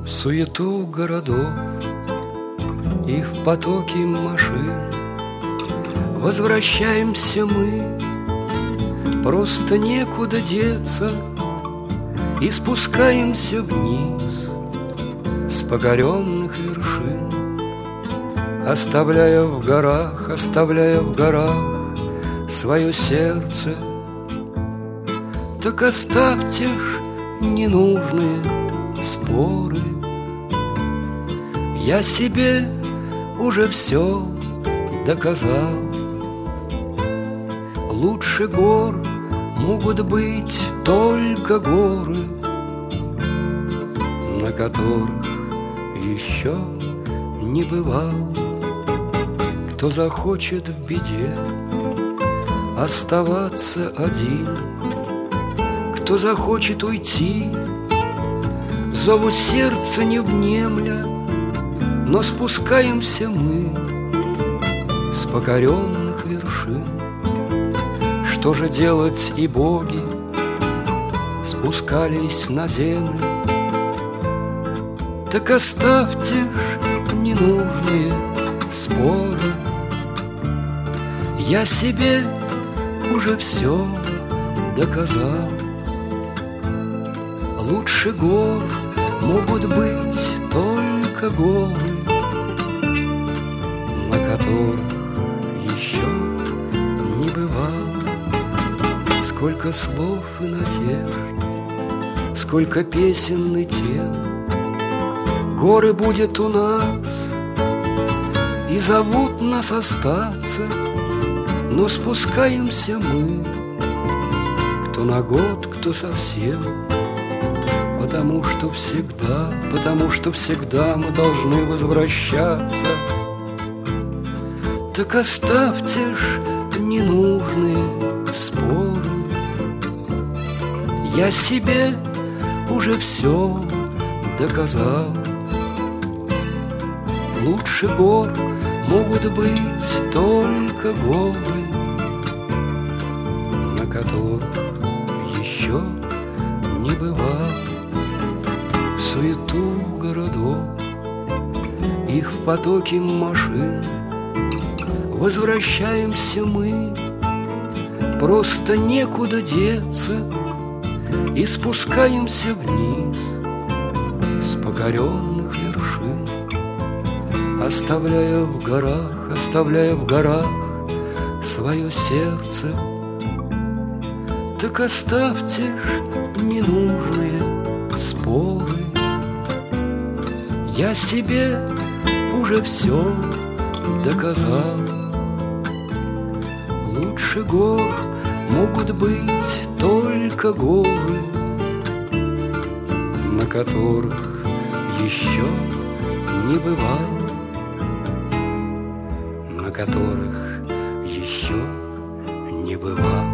В суету городов и в потоке машин возвращаемся мы, просто некуда деться, и спускаемся вниз с покоренных вершин, оставляя в горах свое сердце. Так оставьте ж ненужные споры, я себе уже все доказал. Лучше гор могут быть только горы, на которых еще не бывал. Кто захочет в беде оставаться один, кто захочет уйти, зову сердца не внемля, но спускаемся мы с покоренных вершин. Что же делать, и боги спускались на землю? Так оставьте ж ненужные споры, я себе уже все доказал. Лучше гор могут быть только горы, на которых еще не бывал. Сколько слов и надежд, сколько песен и тем, горы будет у нас, и зовут нас остаться, но спускаемся мы, кто на год, кто совсем, потому что всегда мы должны возвращаться. Так оставьте ж ненужные споры, я себе уже все доказал. Лучше гор могут быть только горы, на которых еще не бывал. В суету городов и в потоке машин возвращаемся мы, просто некуда деться, и спускаемся вниз с покоренных вершин, оставляя в горах свое сердце. Так оставьте ж ненужные споры, я себе уже все доказал. Лучше гор могут быть только горы, на которых еще не бывал, на которых еще не бывал.